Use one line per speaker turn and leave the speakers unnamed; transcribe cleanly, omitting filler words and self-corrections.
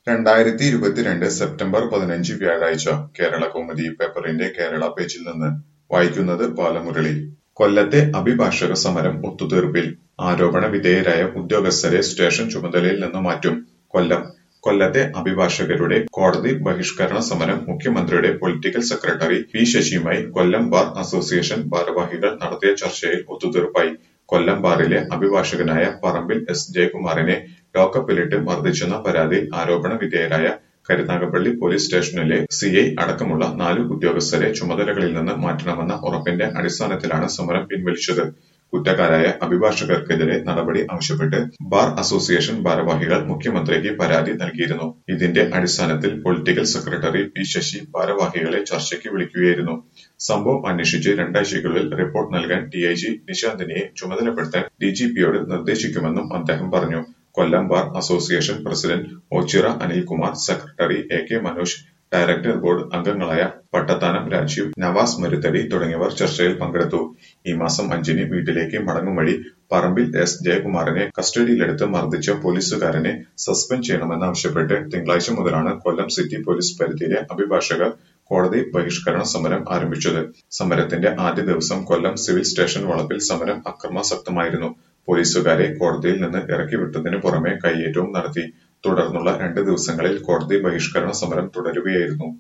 2022 September 15 വ്യാഴാഴ്ച കേരളകൗമുദി പേപ്പറിന്റെ കേരള പേജിൽ നിന്ന് വായിക്കുന്നത് ബാലമുരളി. കൊല്ലത്തെ അഭിഭാഷക സമരം ഒത്തുതീർപ്പിൽ. ആരോപണ വിധേയരായ ഉദ്യോഗസ്ഥരെ സ്റ്റേഷൻ ചുമതലയിൽ നിന്ന് മാറ്റും. കൊല്ലത്തെ അഭിഭാഷകരുടെ കോടതി ബഹിഷ്കരണ സമരം മുഖ്യമന്ത്രിയുടെ പൊളിറ്റിക്കൽ സെക്രട്ടറി പി ശശിയുമായി കൊല്ലം ബാർ അസോസിയേഷൻ ഭാരവാഹികൾ നടത്തിയ ചർച്ചയിൽ ഒത്തുതീർപ്പായി. കൊല്ലം ബാറിലെ അഭിഭാഷകനായ പറമ്പിൽ എസ് ജയകുമാറിനെ ലോക്കപ്പിലിട്ട് മർദ്ദിച്ചെന്ന പരാതിയിൽ ആരോപണ വിധേയരായ കരുനാഗപ്പള്ളി പോലീസ് സ്റ്റേഷനിലെ സിഐ അടക്കമുള്ള 4 ഉദ്യോഗസ്ഥരെ ചുമതലകളിൽ നിന്ന് മാറ്റണമെന്ന ഉറപ്പിന്റെ അടിസ്ഥാനത്തിലാണ് സമരം പിൻവലിച്ചത്. കുറ്റക്കാരായ അഭിഭാഷകർക്കെതിരെ നടപടി ആവശ്യപ്പെട്ട് ബാർ അസോസിയേഷൻ ഭാരവാഹികൾ മുഖ്യമന്ത്രിക്ക് പരാതി നൽകിയിരുന്നു. ഇതിന്റെ അടിസ്ഥാനത്തിൽ പൊളിറ്റിക്കൽ സെക്രട്ടറി പി ശശി ഭാരവാഹികളെ ചർച്ചയ്ക്ക് വിളിക്കുകയായിരുന്നു. സംഭവം അന്വേഷിച്ച് 2 ആഴ്ചയ്ക്കുള്ളിൽ റിപ്പോർട്ട് നൽകാൻ ഡിഐജി നിശാന്തിനിയെ ചുമതലപ്പെടുത്താൻ ഡിജിപിയോട് നിർദ്ദേശിക്കുമെന്നും അദ്ദേഹം പറഞ്ഞു. Kollam bar association president Oachira Anilkumar, secretary A K Manoj, director board അംഗങ്ങളായ പട്ടത്താനം രാജീവ്, നവാസ് മരുത്തടി തുടങ്ങിയവർ ചർച്ചയിൽ പങ്കെടുത്തു. ഈ മാസം 5-ന് വീട്ടിലേക്ക് മടങ്ങും വഴി പറമ്പിൽ എസ് ജയകുമാറിനെ കസ്റ്റഡിയിലെടുത്ത് മർദ്ദിച്ച പോലീസുകാരനെ സസ്പെൻഡ് ചെയ്യണമെന്നാവശ്യപ്പെട്ട് തിങ്കളാഴ്ച മുതലാണ് കൊല്ലം സിറ്റി പോലീസ് പരിധിയിലെ അഭിഭാഷകർ കോടതി ബഹിഷ്കരണ സമരം ആരംഭിച്ചത്. സമരത്തിന്റെ ആദ്യ ദിവസം കൊല്ലം സിവിൽ സ്റ്റേഷൻ വളപ്പിൽ സമരം അക്രമാസക്തമായിരുന്നു. പോലീസുകാരെ കോടതിയിൽ നിന്ന് ഇറക്കിവിട്ടതിനു പുറമെ കയ്യേറ്റവും നടത്തി. തുടർന്നുള്ള 2 ദിവസങ്ങളിൽ കോടതി ബഹിഷ്കരണ സമരം തുടരുകയായിരുന്നു.